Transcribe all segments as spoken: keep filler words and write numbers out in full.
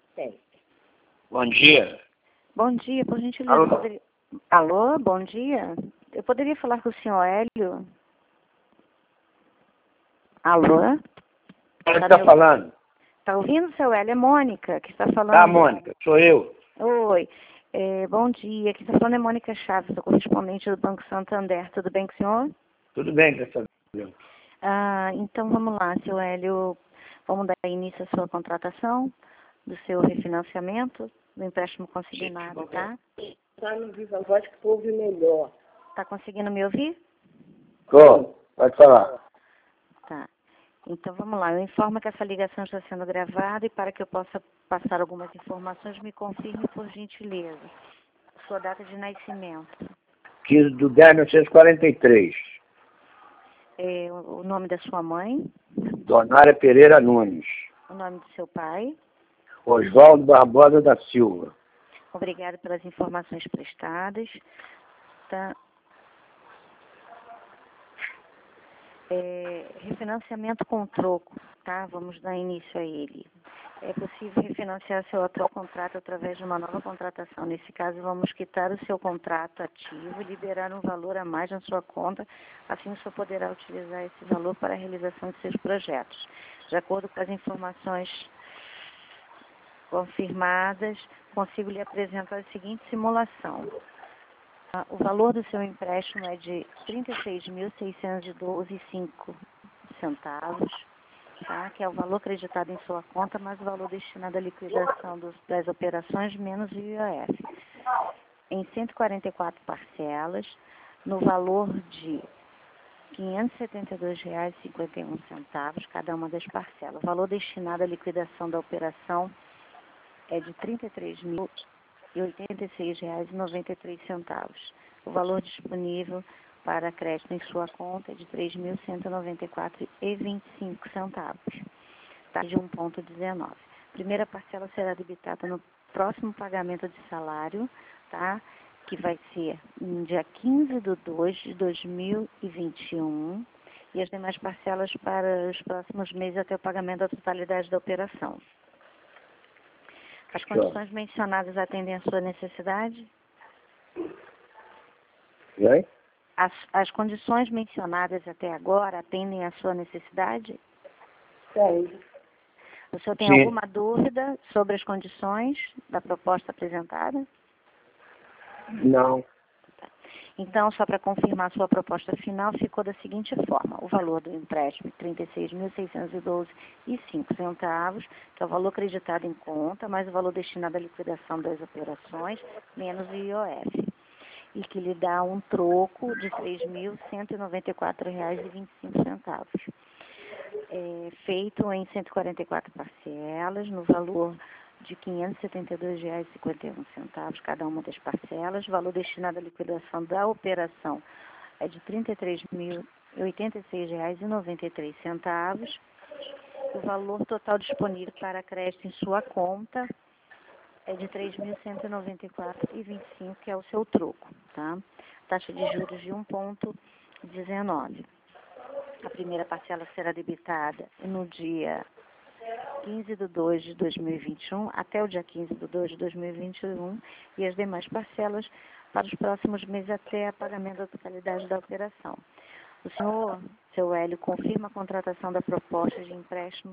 Tem. Bom dia. Bom dia, por gentileza. Alô? Poderia... Alô, bom dia. Eu poderia falar com o senhor Hélio? Alô? Quem Tá está me- falando? Tá ouvindo, seu Hélio? É Mônica que está falando. Ah, Mônica, sou eu. Oi. É, bom dia. Quem está falando é Mônica Chaves, sou correspondente do Banco Santander. Tudo bem com o senhor? Tudo bem, graças a Deus. Ah, então vamos lá, seu Hélio. Vamos dar início à sua contratação do seu refinanciamento do empréstimo consignado, tá? Tá no Viva Voz que ouve melhor. Tá conseguindo me ouvir? Tô, pode falar. Tá. Então vamos lá. Eu informo que essa ligação está sendo gravada e para que eu possa passar algumas informações, me confirme por gentileza. Sua data de nascimento. quinze de dez de mil novecentos e quarenta e três. É, o o nome da sua mãe. Donária Pereira Nunes. O nome do seu pai. Oswaldo Barbosa da Silva. Obrigada pelas informações prestadas. Tá. É, refinanciamento com troco, tá? Vamos dar início a ele. É possível refinanciar seu atual contrato através de uma nova contratação. Nesse caso, vamos quitar o seu contrato ativo e liberar um valor a mais na sua conta. Assim, o senhor poderá utilizar esse valor para a realização de seus projetos. De acordo com as informações confirmadas, consigo lhe apresentar a seguinte simulação. Ah, O valor do seu empréstimo é de trinta e seis mil seiscentos e doze vírgula cinco centavos, tá? Que é o valor acreditado em sua conta, mais o valor destinado à liquidação dos, das operações, menos o I O F. Em cento e quarenta e quatro parcelas, no valor de quinhentos e setenta e dois reais e cinquenta e um centavos, cada uma das parcelas. O valor destinado à liquidação da operação é de trinta e três mil e oitenta e seis reais e noventa e três centavos. O valor disponível para crédito em sua conta é de três mil cento e noventa e quatro reais e vinte e cinco centavos, tá? De um vírgula dezenove. Primeira parcela será debitada no próximo pagamento de salário, tá? Que vai ser no dia quinze de dois de dois mil e vinte e um, e as demais parcelas para os próximos meses até o pagamento da totalidade da operação. As condições mencionadas atendem à sua necessidade? E aí? As, as condições mencionadas até agora atendem à sua necessidade? Tem. O senhor tem Sim. alguma dúvida sobre as condições da proposta apresentada? Não. Então, só para confirmar, sua proposta final ficou da seguinte forma. O valor do empréstimo, trinta e seis mil seiscentos e doze vírgula cinco centavos, que é o valor acreditado em conta, mais o valor destinado à liquidação das operações, menos o I O F. E que lhe dá um troco de três mil cento e noventa e quatro reais e vinte e cinco centavos. É, feito em cento e quarenta e quatro parcelas, no valor de quinhentos e setenta e dois reais e cinquenta e um centavos, cada uma das parcelas. O valor destinado à liquidação da operação é de trinta e três mil e oitenta e seis reais e noventa e três centavos. O valor total disponível para crédito em sua conta é de três mil cento e noventa e quatro reais e vinte e cinco centavos, que é o seu troco, tá? Taxa de juros de um vírgula dezenove. A primeira parcela será debitada no dia quinze de dois de dois mil e vinte e um até o dia quinze de dois de dois mil e vinte e um e as demais parcelas para os próximos meses até o pagamento da totalidade da operação. O senhor, seu Hélio, confirma a contratação da proposta de empréstimo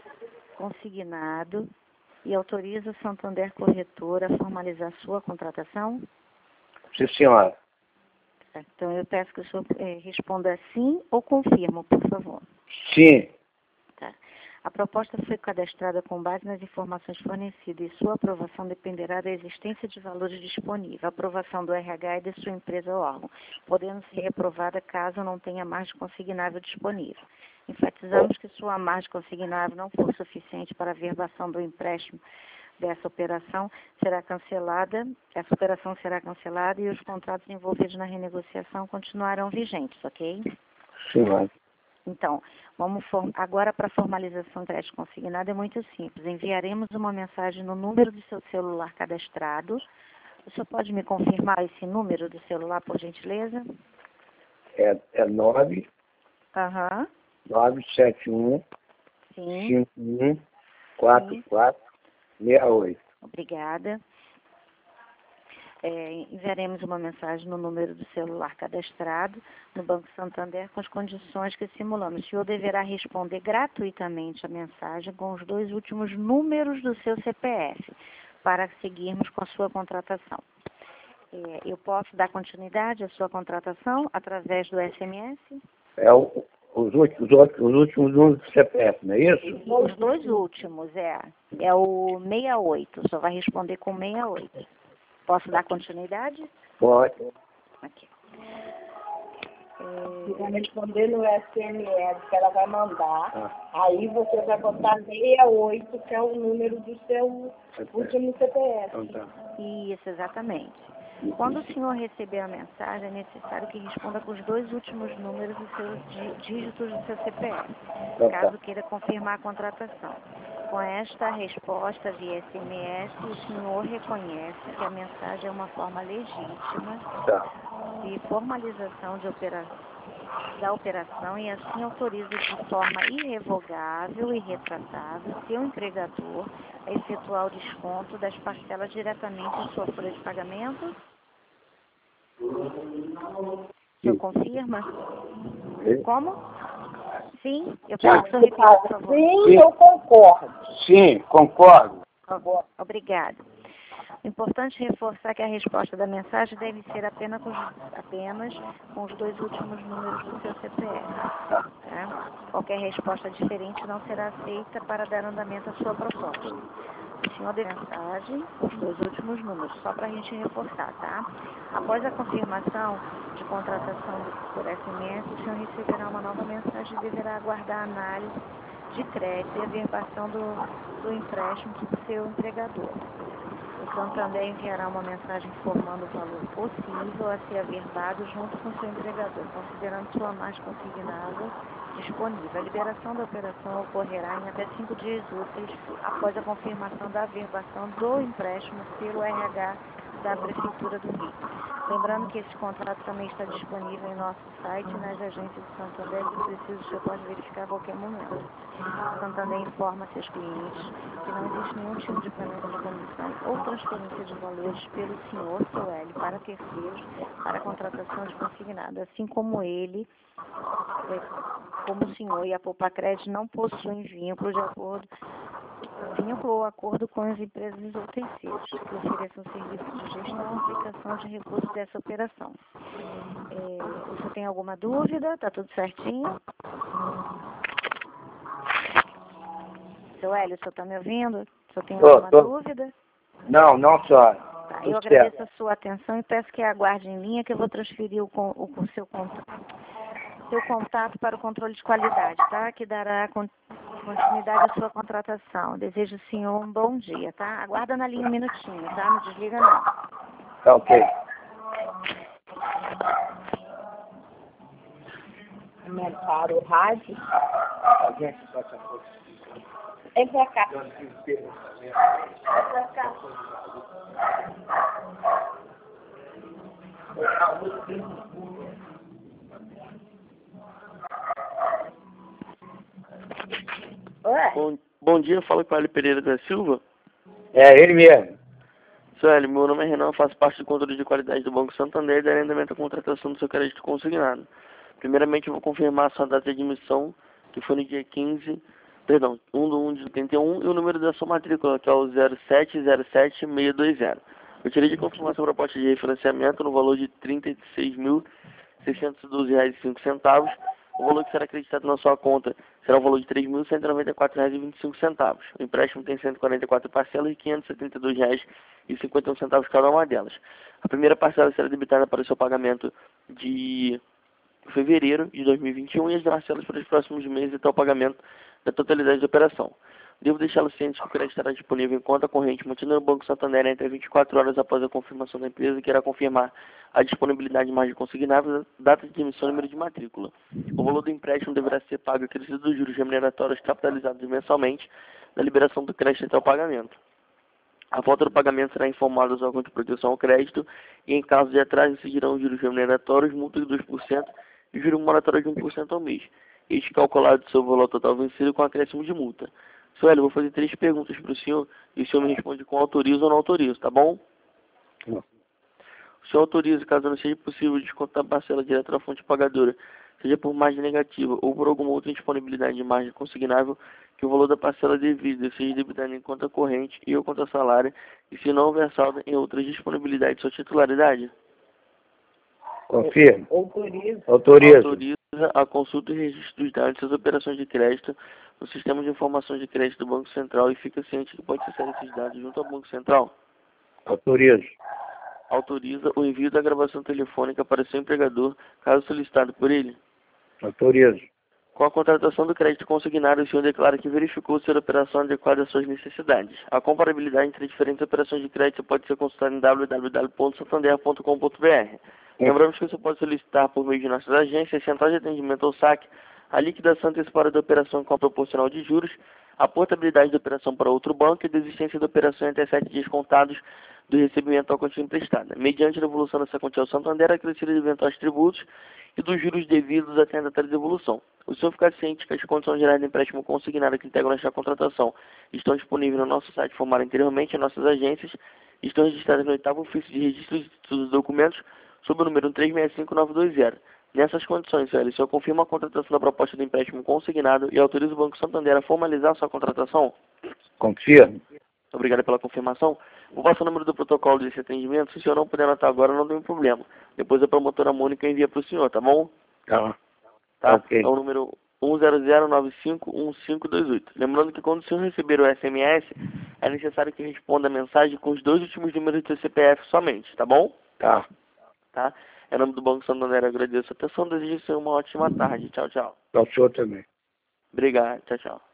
consignado e autoriza o Santander Corretora a formalizar sua contratação? Sim, senhora. Então, eu peço que o senhor eh, responda sim ou confirma, por favor. Sim. Tá. A proposta foi cadastrada com base nas informações fornecidas e sua aprovação dependerá da existência de valores disponíveis, a aprovação do R H e de sua empresa ou órgão, podendo ser reprovada caso não tenha margem consignável disponível. Enfatizamos que sua margem consignável não for suficiente para a verbação do empréstimo dessa operação, será cancelada, essa operação será cancelada e os contratos envolvidos na renegociação continuarão vigentes, ok? Senhora. Então, vamos agora para a formalização do crédito consignado é muito simples. Enviaremos uma mensagem no número do seu celular cadastrado. O senhor pode me confirmar esse número do celular, por gentileza? É, é nove Aham. nove sete um Sim. cinco um quatro quatro sessenta e oito. Obrigada. É, enviaremos uma mensagem no número do celular cadastrado no Banco Santander com as condições que simulamos. O senhor deverá responder gratuitamente a mensagem com os dois últimos números do seu C P F para seguirmos com a sua contratação. É, eu posso dar continuidade à sua contratação através do S M S? É o, os, últimos, os, os últimos números do C P F, não é isso? Os dois últimos, é. É o sessenta e oito, só vai responder com sessenta e oito. Posso dar continuidade? Pode. Aqui. Você vai responder no S M S que ela vai mandar. Ah. Aí você vai botar sessenta e oito, que é o número do seu último C P F. Então tá. Isso, exatamente. Quando o senhor receber a mensagem, é necessário que responda com os dois últimos números dos seus dí- dígitos do seu C P F, Então caso tá. queira confirmar a contratação. Com esta resposta via S M S, o senhor reconhece que a mensagem é uma forma legítima Tá. de formalização de opera- da operação e assim autoriza de forma irrevogável e retratável seu empregador a efetuar o desconto das parcelas diretamente em sua folha de pagamento. O senhor confirma? Sim. Como? Sim? Eu peço que o senhor repita, por favor. Sim, eu concordo. Sim, concordo. Obrigada. É importante reforçar que a resposta da mensagem deve ser apenas com, os, apenas com os dois últimos números do seu C P F. Tá? Qualquer resposta diferente não será aceita para dar andamento à sua proposta. O senhor deu mensagem com os dois últimos números, só para a gente reforçar, tá? Após a confirmação de contratação por S M S, o senhor receberá uma nova mensagem e deverá aguardar a análise de crédito e a averbação do, do empréstimo do seu empregador. O Santander enviará uma mensagem informando o valor possível a ser averbado junto com seu empregador, considerando sua margem consignável disponível. A liberação da operação ocorrerá em até cinco dias úteis após a confirmação da averbação do empréstimo pelo R H da Prefeitura do Rio. Lembrando que esse contrato também está disponível em nosso site e nas agências de Santander, se preciso, o senhor pode verificar a qualquer momento. O Santander informa a seus clientes que não existe nenhum tipo de pagamento de comissão ou transferência de valores pelo senhor, seu L, para terceiros, para a contratação de consignado, assim como ele, é, como o senhor e a Poupa-Crédito não possuem vínculo de acordo vínculo ou acordo com as empresas ou terceiros que ofereçam serviços de gestão ou aplicação de recursos dessa operação. É, o senhor tem alguma dúvida? Está tudo certinho? Seu Hélio, o senhor está me ouvindo? O senhor tem Tô, alguma tô. dúvida? Não, não, senhora. Tá, Tudo eu agradeço certo. a sua atenção e peço que aguarde em linha que eu vou transferir o, con- o, o seu, contato, seu contato para o controle de qualidade, tá? Que dará con- continuidade à sua contratação. Desejo ao senhor um bom dia, tá? Aguarda na linha um minutinho, tá? Não desliga não. Tá ok. Aumentaram o rádio. Vem pra cá. Vem pra cá. Oi? Bom, bom dia, fala com o Hélio Pereira da Silva. É ele mesmo. Seu Hélio, meu nome é Renan, faço parte do controle de qualidade do Banco Santander e darei andamento à contratação do seu crédito consignado. Primeiramente, eu vou confirmar a sua data de admissão, que foi no dia quinze, perdão, um de um de oitenta e um, e o número da sua matrícula, que é o zero sete zero sete seis dois zero. Eu tirei de confirmação a proposta de refinanciamento no valor de trinta e seis mil seiscentos e doze reais e cinco centavos. O valor que será acreditado na sua conta será o valor de três mil cento e noventa e quatro reais e vinte e cinco centavos. O empréstimo tem cento e quarenta e quatro parcelas e quinhentos e setenta e dois reais e cinquenta e um centavos cada uma delas. A primeira parcela será debitada para o seu pagamento de fevereiro de dois mil e vinte e um e as parcelas para os próximos meses até o pagamento da totalidade da operação. Devo deixá-lo ciente que o crédito estará disponível em conta corrente mantida no Banco Santander entre vinte e quatro horas após a confirmação da empresa, que irá confirmar a disponibilidade de margem consignável, data de emissão e número de matrícula. O valor do empréstimo deverá ser pago acrescido dos juros remuneratórios capitalizados mensalmente na liberação do crédito até o pagamento. A falta do pagamento será informada aos órgãos de proteção ao crédito e, em caso de atraso, incidirão os juros remuneratórios, multa de dois por cento e juros moratórios de um por cento ao mês. Este calculado sobre o valor total vencido com acréscimo de multa. Sueli, eu vou fazer três perguntas para o senhor e o senhor me responde com autorizo ou não autorizo, tá bom? Não. O senhor autoriza, caso não seja possível descontar a parcela direta da fonte pagadora, seja por margem negativa ou por alguma outra indisponibilidade de margem consignável, que o valor da parcela devida seja debitado em conta corrente e ou conta salário, e se não houver saldo em outras disponibilidades de sua titularidade? Confirmo. Autoriza. Autorizo. Autoriza a consulta e registro dos dados das operações de crédito no sistema de informações de crédito do Banco Central e fica ciente que pode acessar esses dados junto ao Banco Central? Autorizo. Autoriza o envio da gravação telefônica para seu empregador, caso solicitado por ele? Autorizo. Com a contratação do crédito consignado, o senhor declara que verificou ser a operação adequada às suas necessidades. A comparabilidade entre diferentes operações de crédito pode ser consultada em w w w ponto santander ponto com ponto b r. Lembramos que você pode solicitar por meio de nossas agências, central de atendimento ou saque, a liquidação antecipada da operação com a proporcional de juros, a portabilidade da operação para outro banco e a desistência da operação em até sete dias contados do recebimento da quantia emprestada, mediante a devolução dessa quantia ao Santander, acrescida de eventuais tributos e dos juros devidos até a data de devolução. O senhor ficar ciente que as condições gerais do empréstimo consignado que integram esta contratação estão disponíveis no nosso site formado anteriormente em nossas agências, estão registradas no oitavo ofício de registro dos documentos sob o número três seis cinco nove dois zero. Nessas condições, senhor, o senhor confirma a contratação da proposta do empréstimo consignado e autoriza o Banco Santander a formalizar sua contratação? Confirmo. Obrigado pela confirmação. Vou passar o número do protocolo desse atendimento. Se o senhor não puder anotar agora, não tem problema. Depois a promotora Mônica envia para o senhor, tá bom? Tá. Tá? Ok. É o número um zero zero nove cinco um cinco dois oito. Lembrando que quando o senhor receber o S M S, é necessário que responda a mensagem com os dois últimos números do seu C P F somente, tá bom? Tá. Tá? Em nome do Banco Santander, eu agradeço a atenção. Desejo ser uma ótima tarde. Tchau, tchau. Para o senhor também. Obrigado. Tchau, tchau.